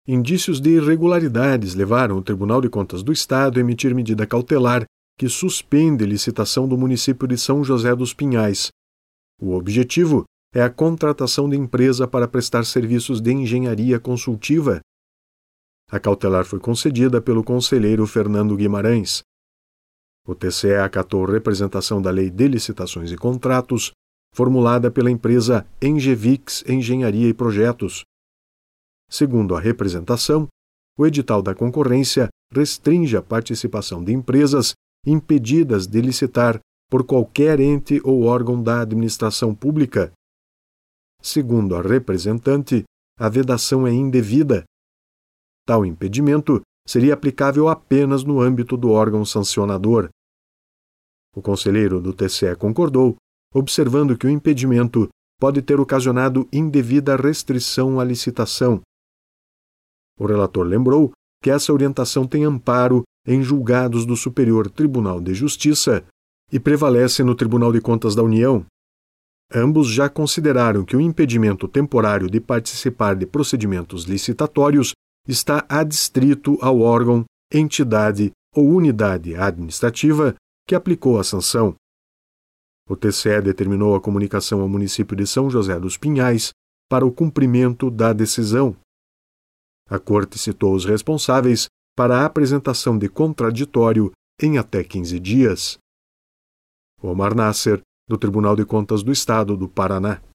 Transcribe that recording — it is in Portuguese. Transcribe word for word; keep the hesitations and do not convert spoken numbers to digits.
indícios de irregularidades levaram o Tribunal de Contas do Estado a emitir medida cautelar que suspende licitação do município de São José dos Pinhais. O objetivo é a contratação de empresa para prestar serviços de engenharia consultiva. A cautelar foi concedida pelo conselheiro Fernando Guimarães. O T C E acatou representação da Lei de Licitações e Contratos, formulada pela empresa Engevix Engenharia e Projetos. Segundo a representação, o edital da concorrência restringe a participação de empresas impedidas de licitar por qualquer ente ou órgão da administração pública. Segundo a representante, a vedação é indevida. Tal impedimento seria aplicável apenas no âmbito do órgão sancionador. O conselheiro do T C E concordou, observando que o impedimento pode ter ocasionado indevida restrição à licitação. O relator lembrou que essa orientação tem amparo em julgados do Superior Tribunal de Justiça e prevalece no Tribunal de Contas da União. Ambos já consideraram que o impedimento temporário de participar de procedimentos licitatórios está adstrito ao órgão, entidade ou unidade administrativa que aplicou a sanção. O T C E determinou a comunicação ao município de São José dos Pinhais para o cumprimento da decisão. A Corte citou os responsáveis para a apresentação de contraditório em até quinze dias. Omar Nasser, do Tribunal de Contas do Estado do Paraná.